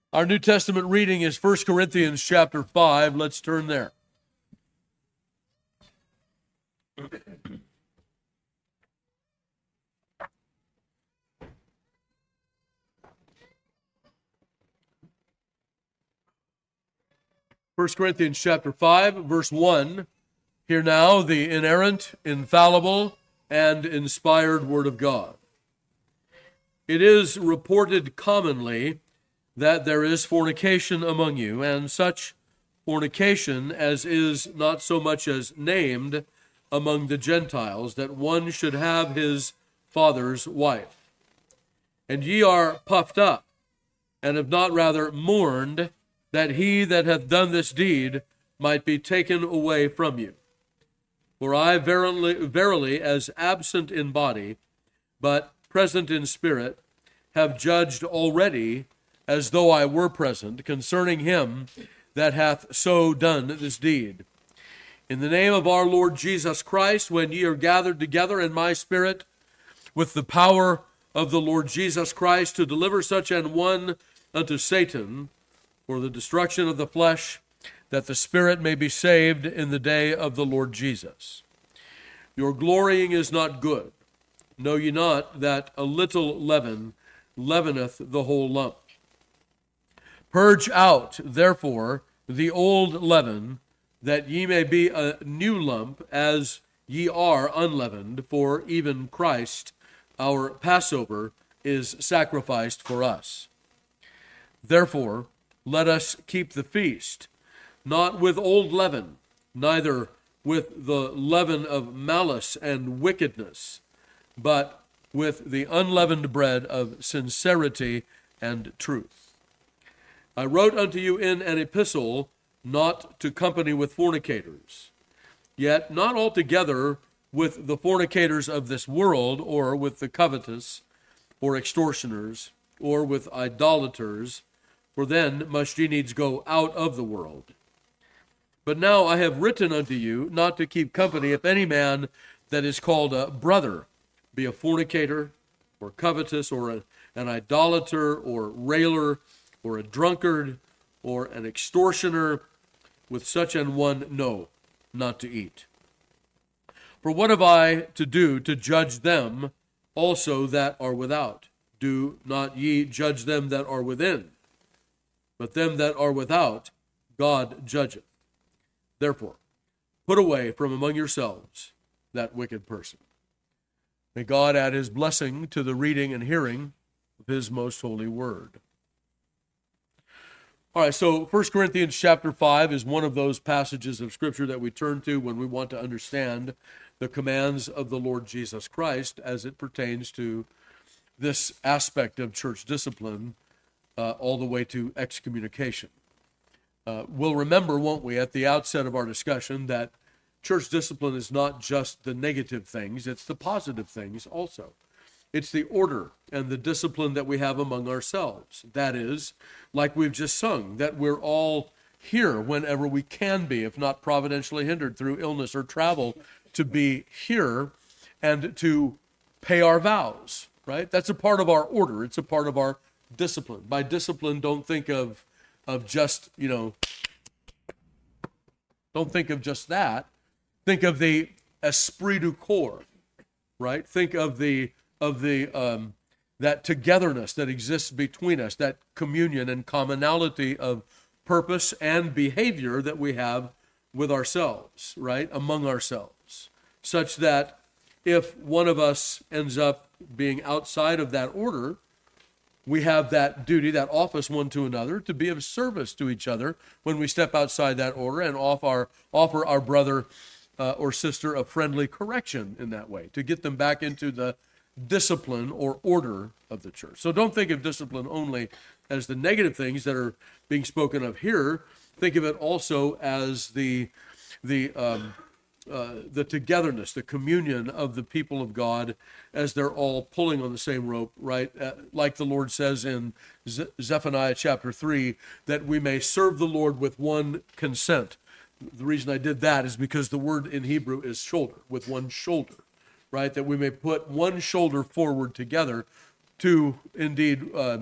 Our New Testament reading is 1 Corinthians chapter 5. Let's turn there. First Corinthians chapter 5, verse 1. Hear now the inerrant, infallible, and inspired Word of God. It is reported commonly that there is fornication among you, and such fornication as is not so much as named among the Gentiles, that one should have his father's wife. And ye are puffed up, and have not rather mourned, that he that hath done this deed might be taken away from you. For I verily, as absent in body, but present in spirit, have judged already, as though I were present, concerning him that hath so done this deed. In the name of our Lord Jesus Christ, when ye are gathered together in my spirit, with the power of the Lord Jesus Christ, to deliver such an one unto Satan, for the destruction of the flesh, that the spirit may be saved in the day of the Lord Jesus. Your glorying is not good. Know ye not that a little leaven leaveneth the whole lump? Purge out, therefore, the old leaven, that ye may be a new lump, as ye are unleavened, for even Christ, our Passover, is sacrificed for us. Therefore, let us keep the feast, not with old leaven, neither with the leaven of malice and wickedness, but with the unleavened bread of sincerity and truth. I wrote unto you in an epistle not to company with fornicators, yet not altogether with the fornicators of this world, or with the covetous, or extortioners, or with idolaters, for then must ye needs go out of the world. But now I have written unto you not to keep company if any man that is called a brother be a fornicator, or covetous, or an idolater, or railer, or a drunkard, or an extortioner. With such an one, no, not to eat. For what have I to do to judge them also that are without? Do not ye judge them that are within, but them that are without God judgeth. Therefore, put away from among yourselves that wicked person. May God add his blessing to the reading and hearing of his most holy word. All right, so 1 Corinthians chapter 5 is one of those passages of Scripture that we turn to when we want to understand the commands of the Lord Jesus Christ as it pertains to this aspect of church discipline, all the way to excommunication. We'll remember, won't we, at the outset of our discussion, that church discipline is not just the negative things, it's the positive things also. It's the order and the discipline that we have among ourselves. That is, like we've just sung, that we're all here whenever we can be, if not providentially hindered through illness or travel, to be here and to pay our vows, right? That's a part of our order. It's a part of our discipline. By discipline, don't think of just, don't think of just that. Think of the esprit du corps, right? Think of that togetherness that exists between us, that communion and commonality of purpose and behavior that we have with ourselves, right? Among ourselves, such that if one of us ends up being outside of that order, we have that duty, that office one to another, to be of service to each other when we step outside that order and offer our brother or sister a friendly correction in that way, to get them back into the discipline or order of the church. So don't think of discipline only as the negative things that are being spoken of here. Think of it also as the togetherness, the communion of the people of God as they're all pulling on the same rope, right? Like the Lord says in Zephaniah chapter 3, that we may serve the Lord with one consent. The reason I did that is because the word in Hebrew is shoulder, with one shoulder, right? That we may put one shoulder forward together to indeed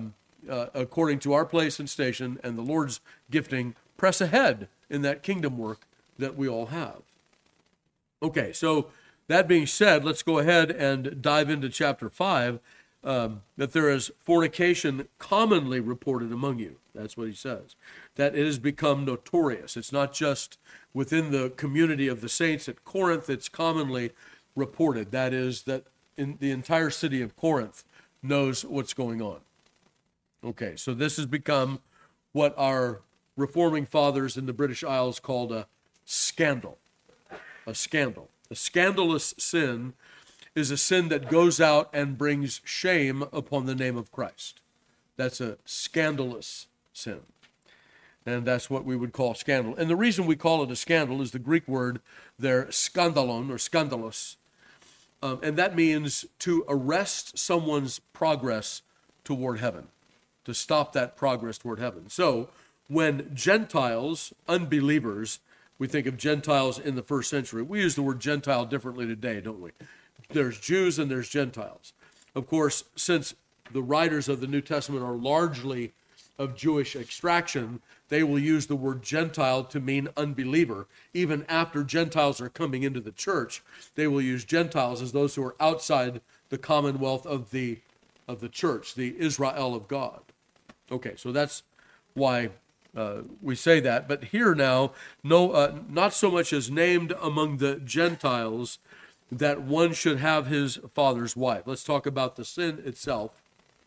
according to our place and station and the Lord's gifting, press ahead in that kingdom work that we all have. Okay, so that being said, let's go ahead and dive into chapter 5, that there is fornication commonly reported among you. That's what he says. That it has become notorious. It's not just within the community of the saints at Corinth, it's commonly reported. That is, that in the entire city of Corinth knows what's going on. Okay, so this has become what our reforming fathers in the British Isles called a scandal. A scandal. A scandalous sin is a sin that goes out and brings shame upon the name of Christ. That's a scandalous sin. And that's what we would call scandal. And the reason we call it a scandal is the Greek word there, skandalon or skandalos. And that means to arrest someone's progress toward heaven, to stop that progress toward heaven. So when Gentiles, unbelievers, we think of Gentiles in the first century. We use the word Gentile differently today, don't we? There's Jews and there's Gentiles. Of course, since the writers of the New Testament are largely of Jewish extraction, they will use the word Gentile to mean unbeliever. Even after Gentiles are coming into the church, they will use Gentiles as those who are outside the commonwealth of the church, the Israel of God. Okay, so that's why we say that. But here now, not so much as named among the Gentiles that one should have his father's wife. Let's talk about the sin itself.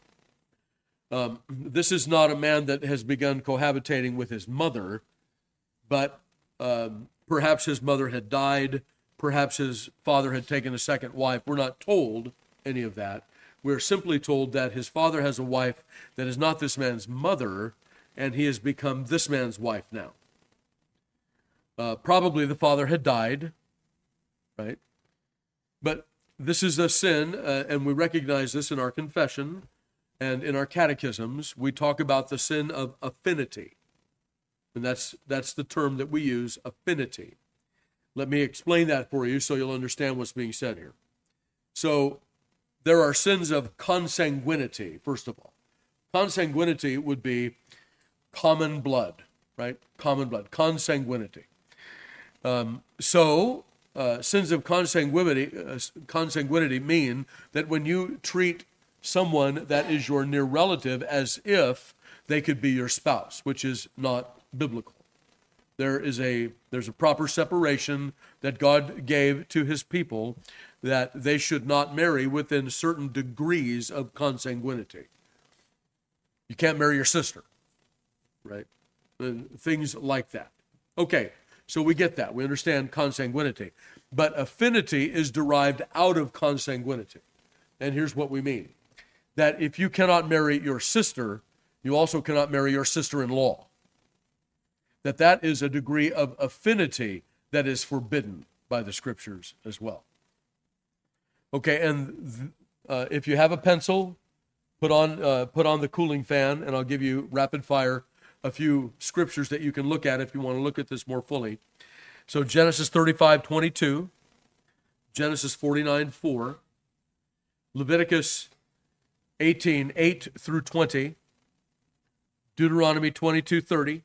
This is not a man that has begun cohabitating with his mother, but perhaps his mother had died, perhaps his father had taken a second wife. We're not told any of that. We're simply told that his father has a wife that is not this man's mother, and he has become this man's wife now. Probably the father had died, right? But this is a sin, and we recognize this in our confession and in our catechisms. We talk about the sin of affinity, and that's the term that we use, affinity. Let me explain that for you so you'll understand what's being said here. So there are sins of consanguinity, first of all. Consanguinity would be common blood, right? Common blood, consanguinity. Sins of consanguinity mean that when you treat someone that is your near relative as if they could be your spouse, which is not biblical. There's a proper separation that God gave to his people, that they should not marry within certain degrees of consanguinity. You can't marry your sister, right? Things like that. Okay, so we get that. We understand consanguinity. But affinity is derived out of consanguinity. And here's what we mean. That if you cannot marry your sister, you also cannot marry your sister-in-law. That is a degree of affinity that is forbidden by the scriptures as well. Okay, and if you have a pencil, put on the cooling fan, and I'll give you rapid fire a few scriptures that you can look at if you want to look at this more fully. So Genesis 35:22, Genesis 49:4, Leviticus 18:8 through 20, Deuteronomy 22:30,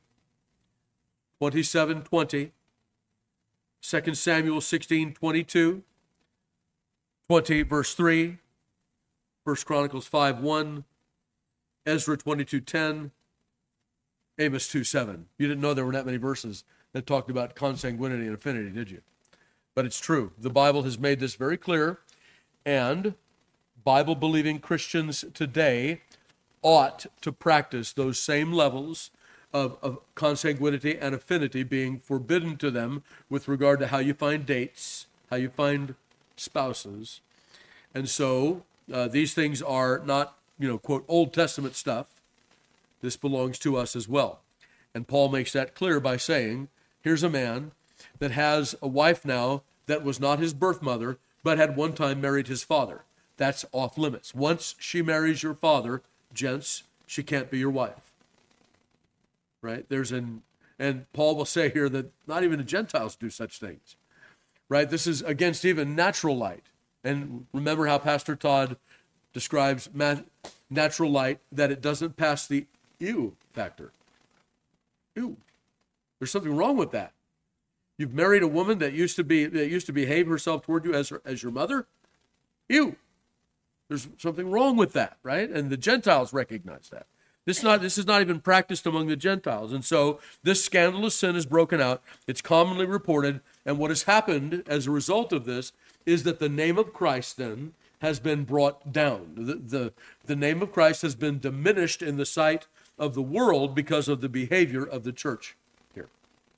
27:20, 2 Samuel 16:22, 20 verse 3, 1 Chronicles 5:1, Ezra 22:10, Amos 2:7. You didn't know there were that many verses that talked about consanguinity and affinity, did you? But it's true. The Bible has made this very clear, and Bible-believing Christians today ought to practice those same levels of consanguinity and affinity being forbidden to them with regard to how you find dates, how you find spouses. And so these things are not, quote, Old Testament stuff. This belongs to us as well. And Paul makes that clear by saying, here's a man that has a wife now that was not his birth mother, but had one time married his father. That's off limits. Once she marries your father, gents, she can't be your wife. Right? And Paul will say here that not even the Gentiles do such things. Right? This is against even natural light. And remember how Pastor Todd describes natural light, that it doesn't pass the ew factor. Ew. There's something wrong with that. You've married a woman that used to behave herself toward you as your mother. Ew. There's something wrong with that, right? And the Gentiles recognize that. This is not even practiced among the Gentiles. And so this scandalous sin is broken out. It's commonly reported. And what has happened as a result of this is that the name of Christ then has been brought down. The name of Christ has been diminished in the sight of the world because of the behavior of the church here.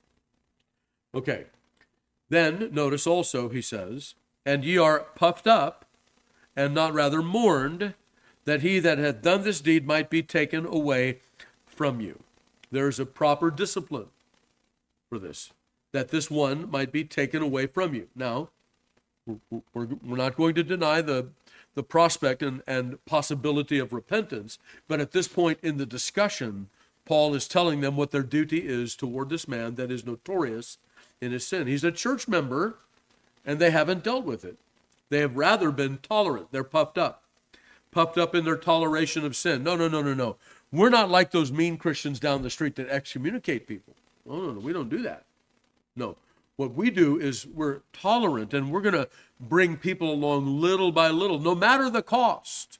Okay. Then notice also, he says, and ye are puffed up, and not rather mourned, that he that hath done this deed might be taken away from you. There is a proper discipline for this, that this one might be taken away from you. Now, we're not going to deny the prospect and possibility of repentance, but at this point in the discussion, Paul is telling them what their duty is toward this man that is notorious in his sin. He's a church member, and they haven't dealt with it. They have rather been tolerant. They're puffed up in their toleration of sin. No. We're not like those mean Christians down the street that excommunicate people. No, we don't do that. No. What we do is we're tolerant, and we're going to bring people along little by little, no matter the cost.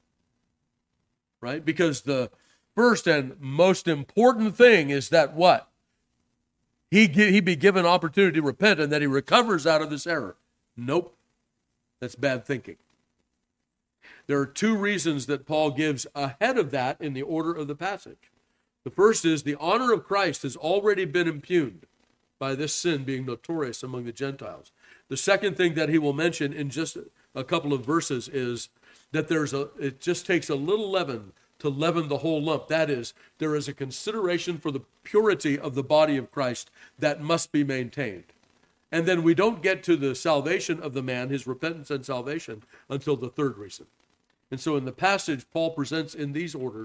Right? Because the first and most important thing is that what? He be given opportunity to repent and that he recovers out of this error. Nope. That's bad thinking. There are two reasons that Paul gives ahead of that in the order of the passage. The first is the honor of Christ has already been impugned by this sin being notorious among the Gentiles. The second thing that he will mention in just a couple of verses is that it just takes a little leaven to leaven the whole lump. That is, there is a consideration for the purity of the body of Christ that must be maintained. And then we don't get to the salvation of the man, his repentance and salvation, until the third reason. And so in the passage, Paul presents in this order,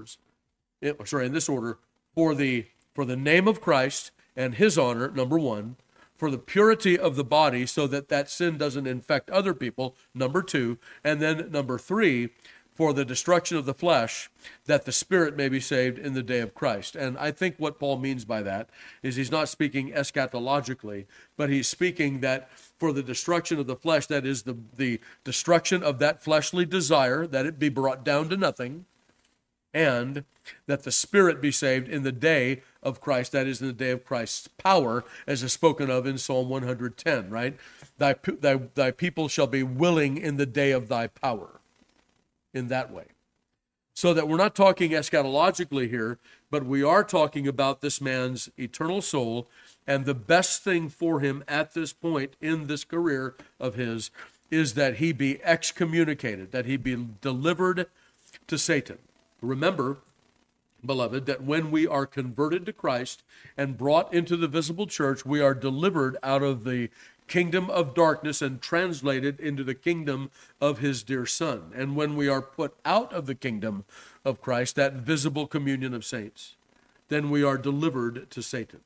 for the name of Christ and his honor, number one, for the purity of the body so that sin doesn't infect other people, number two, and then number three, for the destruction of the flesh, that the spirit may be saved in the day of Christ. And I think what Paul means by that is he's not speaking eschatologically, but he's speaking that for the destruction of the flesh, that is the destruction of that fleshly desire, that it be brought down to nothing, and that the spirit be saved in the day of Christ, that is in the day of Christ's power, as is spoken of in Psalm 110, right? Thy people shall be willing in the day of thy power. In that way. So that we're not talking eschatologically here, but we are talking about this man's eternal soul, and the best thing for him at this point in this career of his is that he be excommunicated, that he be delivered to Satan. Remember, beloved, that when we are converted to Christ and brought into the visible church, we are delivered out of the kingdom of darkness and translated into the kingdom of his dear Son. And when we are put out of the kingdom of Christ, that visible communion of saints, then we are delivered to Satan.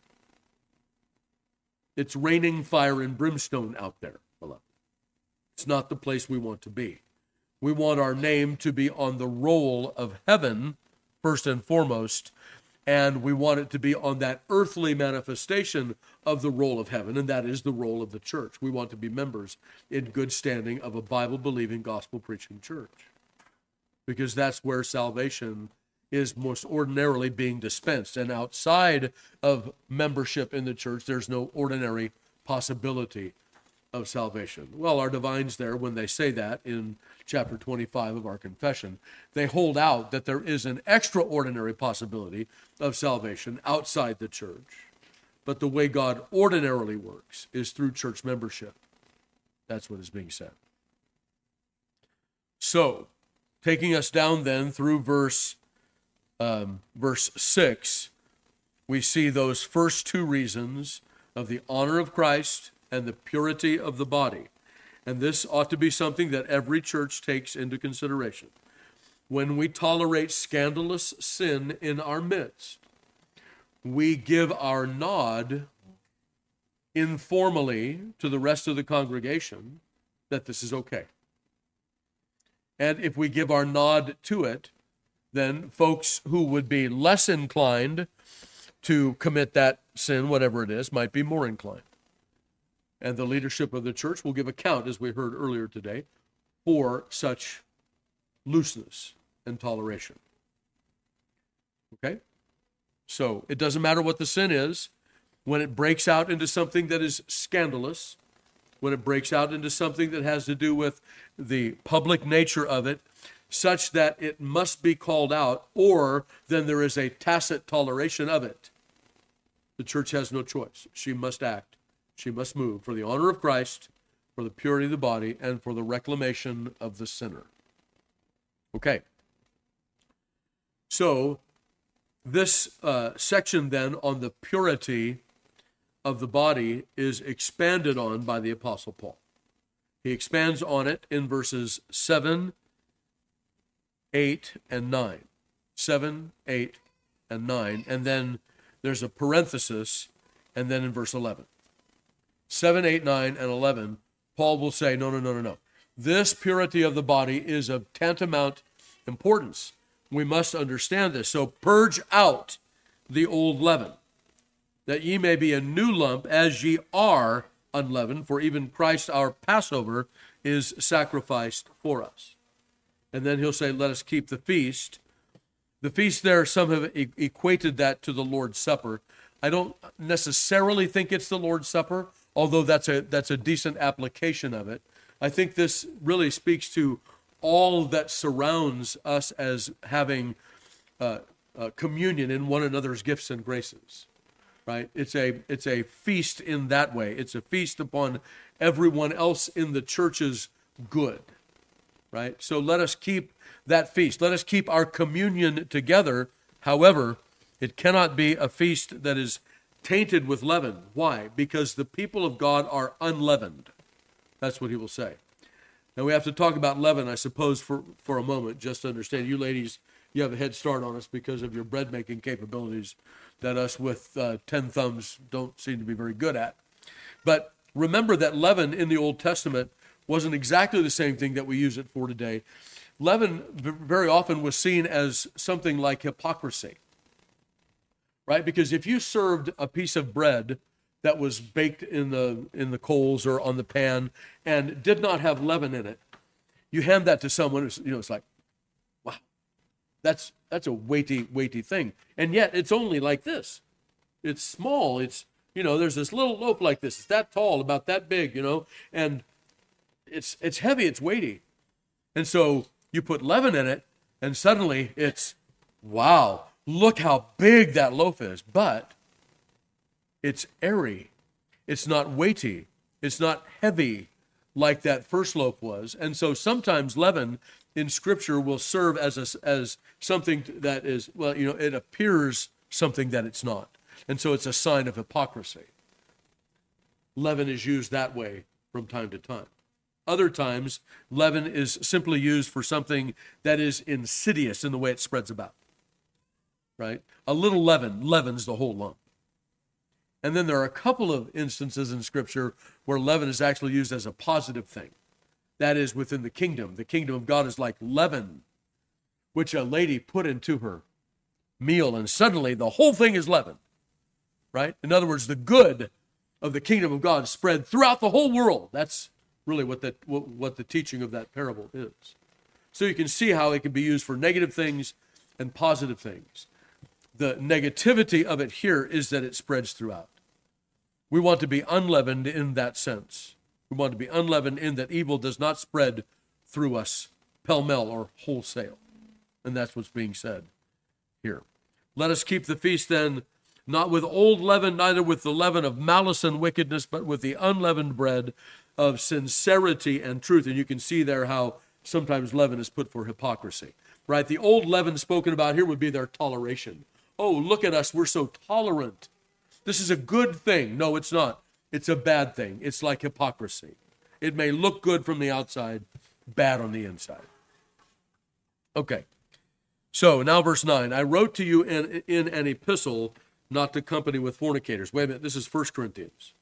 It's raining fire and brimstone out there, beloved. It's not the place we want to be. We want our name to be on the roll of heaven, first and foremost, and we want it to be on that earthly manifestation of the roll of heaven, and that is the roll of the church. We want to be members in good standing of a Bible-believing, gospel-preaching church, because that's where salvation is most ordinarily being dispensed. And outside of membership in the church, there's no ordinary possibility of salvation. Well, our divines there, when they say that in chapter 25 of our confession, they hold out that there is an extraordinary possibility of salvation outside the church. But the way God ordinarily works is through church membership. That's what is being said. So, taking us down then through verse 6, we see those first two reasons of the honor of Christ and the purity of the body. And this ought to be something that every church takes into consideration. When we tolerate scandalous sin in our midst, we give our nod informally to the rest of the congregation that this is okay. And if we give our nod to it, then folks who would be less inclined to commit that sin, whatever it is, might be more inclined. And the leadership of the church will give account, as we heard earlier today, for such looseness and toleration. Okay? So it doesn't matter what the sin is. When it breaks out into something that is scandalous, when it breaks out into something that has to do with the public nature of it, such that it must be called out, or then there is a tacit toleration of it, the church has no choice. She must act. She must move for the honor of Christ, for the purity of the body, and for the reclamation of the sinner. Okay. So, this section then on the purity of the body is expanded on by the Apostle Paul. He expands on it in verses 7, 8, and 9. 7, 8, and 9. And then there's a parenthesis, and then in verse 11. 7, 8, 9, and 11, Paul will say, no. This purity of the body is of tantamount importance. We must understand this. So purge out the old leaven, that ye may be a new lump, as ye are unleavened, for even Christ our Passover is sacrificed for us. And then he'll say, let us keep the feast. The feast there, some have equated that to the Lord's Supper. I don't necessarily think it's the Lord's Supper, although that's a decent application of it. I think this really speaks to all that surrounds us as having communion in one another's gifts and graces, right? It's a feast in that way. It's a feast upon everyone else in the church's good, right? So let us keep that feast. Let us keep our communion together. However, it cannot be a feast that is tainted with leaven. Why? Because the people of God are unleavened. That's what he will say. Now we have to talk about leaven, I suppose, for a moment, just to understand. You ladies, you have a head start on us because of your bread-making capabilities that us with 10 thumbs don't seem to be very good at. But remember that leaven in the Old Testament wasn't exactly the same thing that we use it for today. Leaven very often was seen as something like hypocrisy, right? Because if you served a piece of bread that was baked in the coals or on the pan and did not have leaven in it, you hand that to someone, it's like, wow, that's a weighty thing. And yet it's only like this. It's small. It's, there's this little loaf like this. It's that tall, about that big, and it's heavy, it's weighty. And so you put leaven in it, and suddenly it's, wow, look how big that loaf is. But it's airy. It's not weighty. It's not heavy like that first loaf was. And so sometimes leaven in Scripture will serve as something that is, it appears something that it's not. And so it's a sign of hypocrisy. Leaven is used that way from time to time. Other times, leaven is simply used for something that is insidious in the way it spreads about, right? A little leaven leavens the whole lump. And then there are a couple of instances in Scripture where leaven is actually used as a positive thing. That is within the kingdom. The kingdom of God is like leaven, which a lady put into her meal, and suddenly the whole thing is leavened, right? In other words, the good of the kingdom of God spread throughout the whole world. That's really what the teaching of that parable is. So you can see how it can be used for negative things and positive things. The negativity of it here is that it spreads throughout. We want to be unleavened in that sense. We want to be unleavened in that evil does not spread through us pell-mell or wholesale. And that's what's being said here. Let us keep the feast then, not with old leaven, neither with the leaven of malice and wickedness, but with the unleavened bread of sincerity and truth. And you can see there how sometimes leaven is put for hypocrisy, right? The old leaven spoken about here would be their toleration. Oh, look at us, we're so tolerant. This is a good thing. No, it's not. It's a bad thing. It's like hypocrisy. It may look good from the outside, bad on the inside. Okay. So now verse 9. I wrote to you in an epistle not to company with fornicators. Wait a minute. This is 1 Corinthians.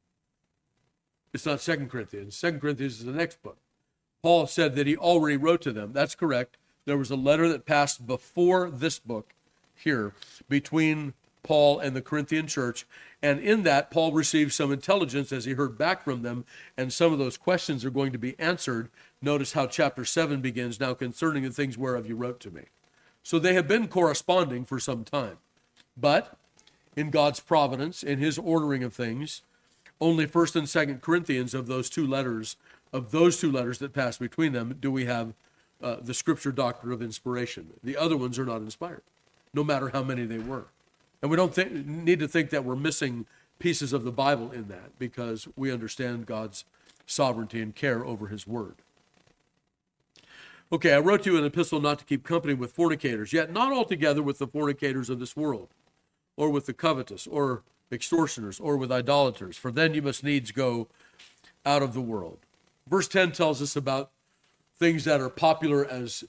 It's not 2 Corinthians. 2 Corinthians is the next book. Paul said that he already wrote to them. That's correct. There was a letter that passed before this book here between Paul and the Corinthian church. And in that, Paul received some intelligence as he heard back from them. And some of those questions are going to be answered. Notice how chapter 7 begins, now concerning the things whereof you wrote to me. So they have been corresponding for some time. But in God's providence, in his ordering of things, only 1st and 2nd Corinthians of those two letters that pass between them, do we have the scripture doctrine of inspiration. The other ones are not inspired, no matter how many they were. And we don't need to think that we're missing pieces of the Bible in that, because we understand God's sovereignty and care over his word. Okay, I wrote to you an epistle not to keep company with fornicators, yet not altogether with the fornicators of this world, or with the covetous, or extortioners, or with idolaters, for then you must needs go out of the world. Verse 10 tells us about things that are popular as,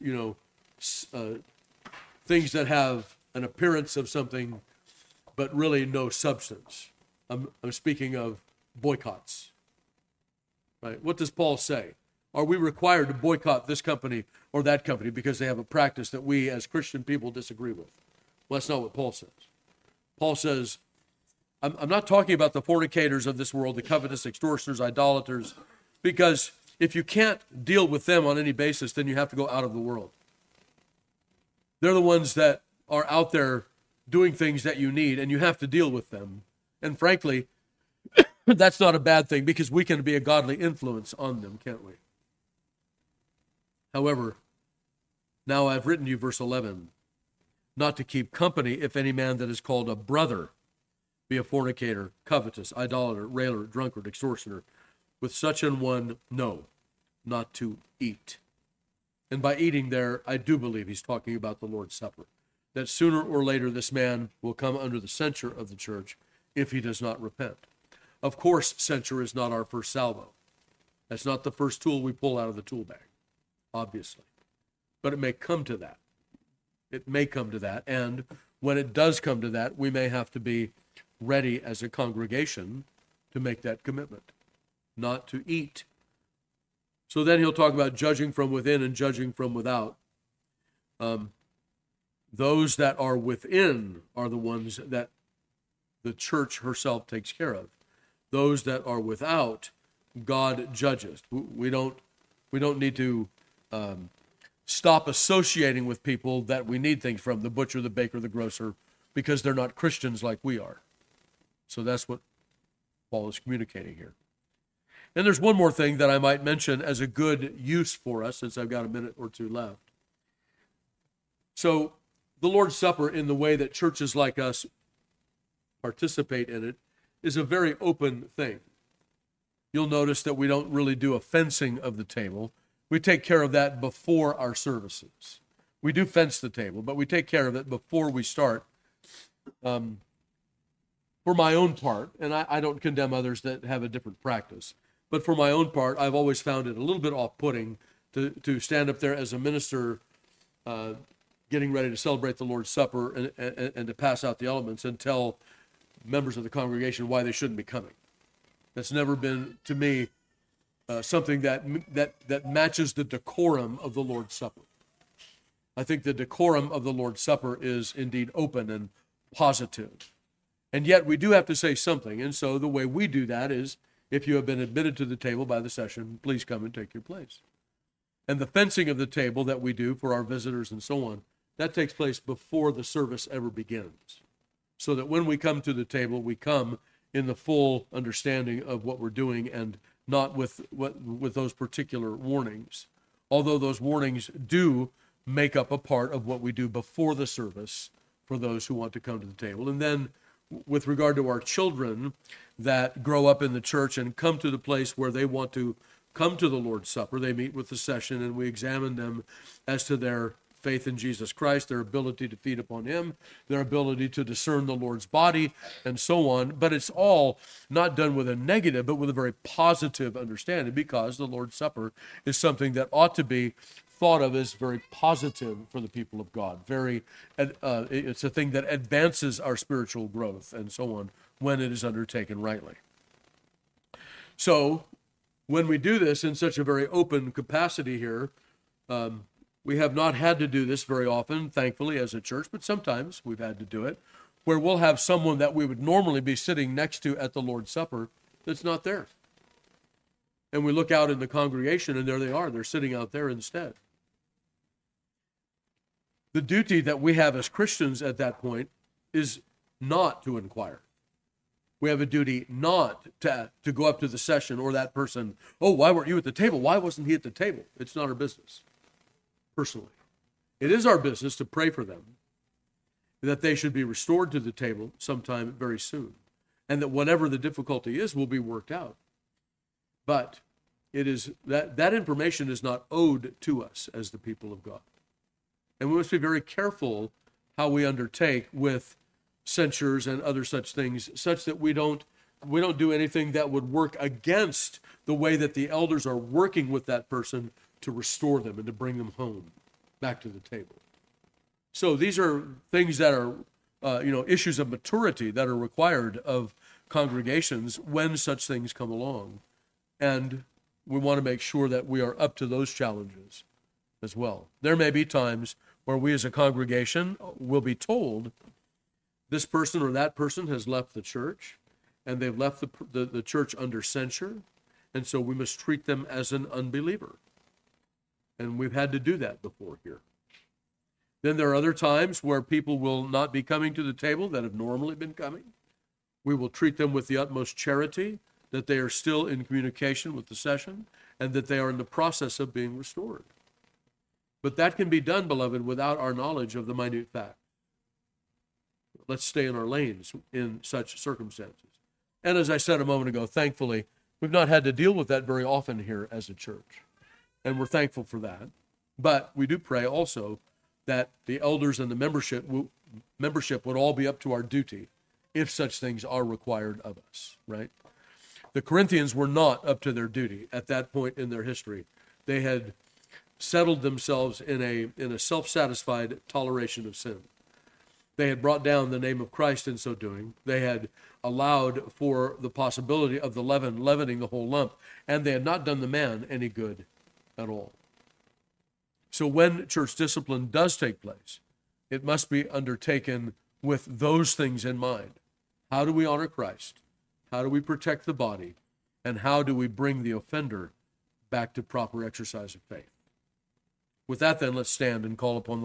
things that have an appearance of something, but really no substance. I'm speaking of boycotts. Right? What does Paul say? Are we required to boycott this company or that company because they have a practice that we as Christian people disagree with? Well, that's not what Paul says. Paul says, I'm not talking about the fornicators of this world, the covetous, extortioners, idolaters, because if you can't deal with them on any basis, then you have to go out of the world. They're the ones that are out there doing things that you need, and you have to deal with them. And frankly, that's not a bad thing, because we can be a godly influence on them, can't we? However, now I've written to you, verse 11, not to keep company if any man that is called a brother be a fornicator, covetous, idolater, railer, drunkard, extortioner. With such an one, no, not to eat. And by eating there, I do believe he's talking about the Lord's Supper, that sooner or later this man will come under the censure of the church if he does not repent. Of course, censure is not our first salvo. That's not the first tool we pull out of the tool bag, obviously. But it may come to that. It may come to that. And when it does come to that, we may have to be ready as a congregation to make that commitment, not to eat. So then he'll talk about judging from within and judging from without. Those that are within are the ones that the church herself takes care of. Those that are without, God judges. We don't need to stop associating with people that we need things from, the butcher, the baker, the grocer, because they're not Christians like we are. So that's what Paul is communicating here. And there's one more thing that I might mention as a good use for us, since I've got a minute or two left. So the Lord's Supper, in the way that churches like us participate in it, is a very open thing. You'll notice that we don't really do a fencing of the table. We take care of that before our services. We do fence the table, but we take care of it before we start. For my own part, and I don't condemn others that have a different practice, but for my own part, I've always found it a little bit off-putting to stand up there as a minister getting ready to celebrate the Lord's Supper and to pass out the elements and tell members of the congregation why they shouldn't be coming. That's never been, to me, something that matches the decorum of the Lord's Supper. I think the decorum of the Lord's Supper is indeed open and positive. And yet we do have to say something. And so the way we do that is, if you have been admitted to the table by the session, please come and take your place. And the fencing of the table that we do for our visitors and so on, that takes place before the service ever begins. So that when we come to the table, we come in the full understanding of what we're doing and not with those particular warnings. Although those warnings do make up a part of what we do before the service for those who want to come to the table. And then with regard to our children that grow up in the church and come to the place where they want to come to the Lord's Supper, they meet with the session and we examine them as to their faith in Jesus Christ, their ability to feed upon him, their ability to discern the Lord's body, and so on. But it's all not done with a negative, but with a very positive understanding, because the Lord's Supper is something that ought to be thought of as very positive for the people of God. It's a thing that advances our spiritual growth and so on when it is undertaken rightly. So when we do this in such a very open capacity here, We have not had to do this very often, thankfully, as a church, but sometimes we've had to do it, where we'll have someone that we would normally be sitting next to at the Lord's Supper that's not there. And we look out in the congregation, and there they are. They're sitting out there instead. The duty that we have as Christians at that point is not to inquire. We have a duty not to go up to the session or that person, oh, why weren't you at the table? Why wasn't he at the table? It's not our business, personally. It is our business to pray for them, that they should be restored to the table sometime very soon, and that whatever the difficulty is will be worked out. But it is that information is not owed to us as the people of God. And we must be very careful how we undertake with censures and other such things, such that we don't do anything that would work against the way that the elders are working with that person to restore them and to bring them home back to the table. So these are things that are issues of maturity that are required of congregations when such things come along. And we want to make sure that we are up to those challenges as well. There may be times where we as a congregation will be told this person or that person has left the church, and they've left the church under censure, and so we must treat them as an unbeliever. And we've had to do that before here. Then there are other times where people will not be coming to the table that have normally been coming. We will treat them with the utmost charity, that they are still in communication with the session, and that they are in the process of being restored. But that can be done, beloved, without our knowledge of the minute facts. Let's stay in our lanes in such circumstances. And as I said a moment ago, thankfully, we've not had to deal with that very often here as a church. And we're thankful for that. But we do pray also that the elders and the membership would all be up to our duty if such things are required of us, right? The Corinthians were not up to their duty at that point in their history. They had settled themselves in a self-satisfied toleration of sin. They had brought down the name of Christ in so doing. They had allowed for the possibility of the leaven leavening the whole lump, and they had not done the man any good at all. So when church discipline does take place, it must be undertaken with those things in mind. How do we honor Christ? How do we protect the body? And how do we bring the offender back to proper exercise of faith? With that, then, let's stand and call upon the